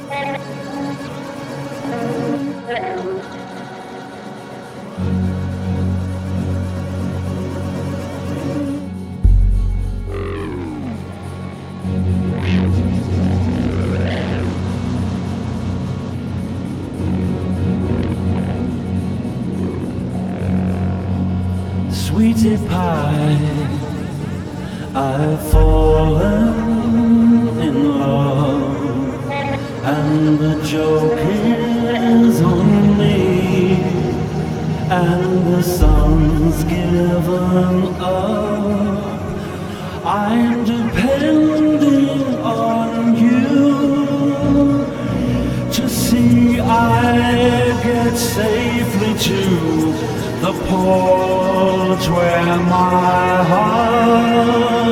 Sweetie pie, I've fallen in love, and the joke is on me, and the sun's given up. I'm depending on you to see I get safely to the porch where my heart